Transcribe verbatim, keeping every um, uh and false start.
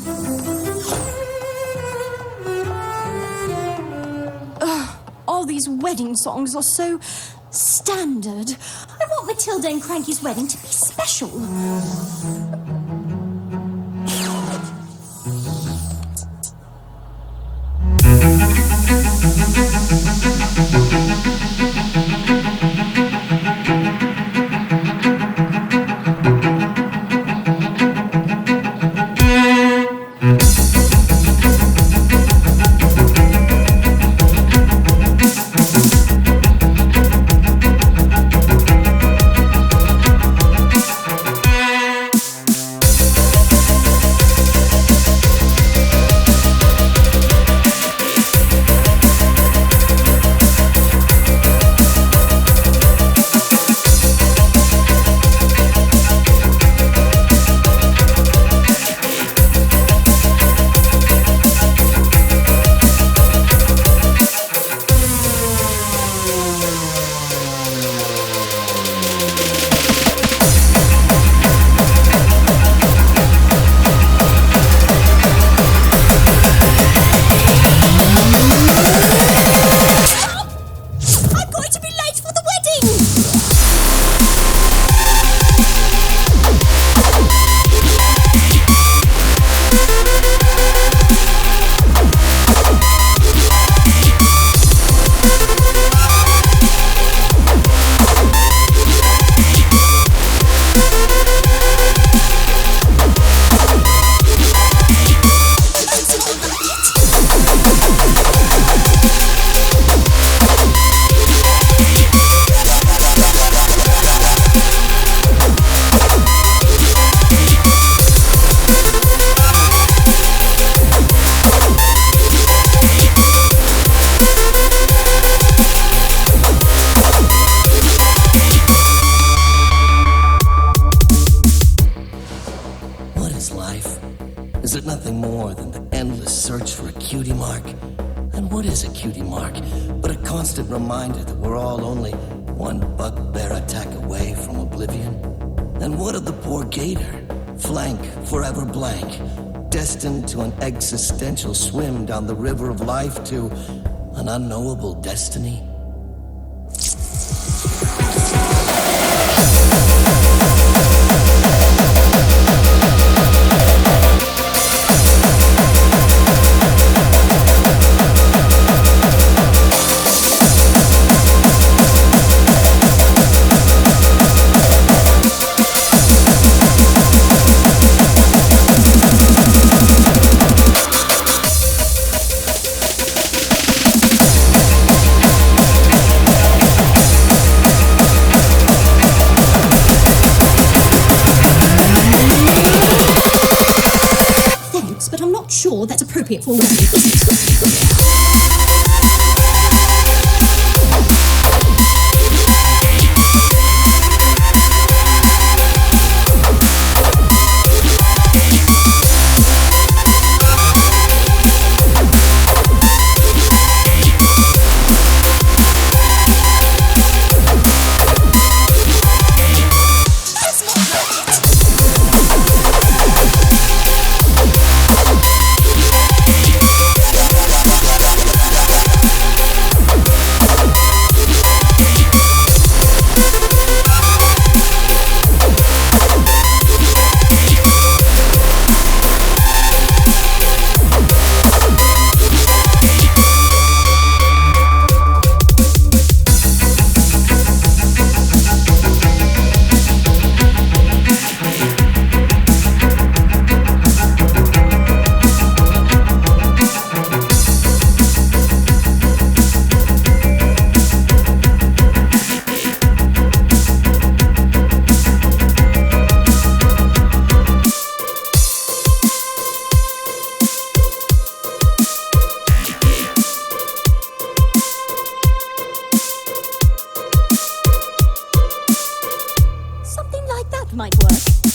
All these wedding songs are so standard. I want Matilda and Cranky's wedding to be special. Is it nothing more than the endless search for a cutie mark? And what is a cutie mark but a constant reminder that we're all only one bugbear attack away from oblivion? And what of the poor gator, flank forever blank, destined to an existential swim down the river of life to an unknowable destiny? But I'm not sure that's appropriate for a wedding, is it? Something like that might work.